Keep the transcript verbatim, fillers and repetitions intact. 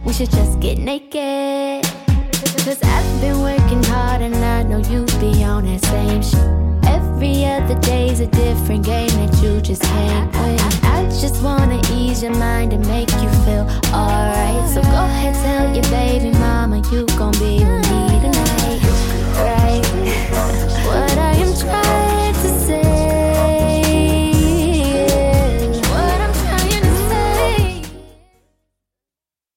we should just get naked. Cause I've been working hard and I know you be on that same shit. Every other day's a different game that you just can't win. I just wanna ease your mind and make you feel alright.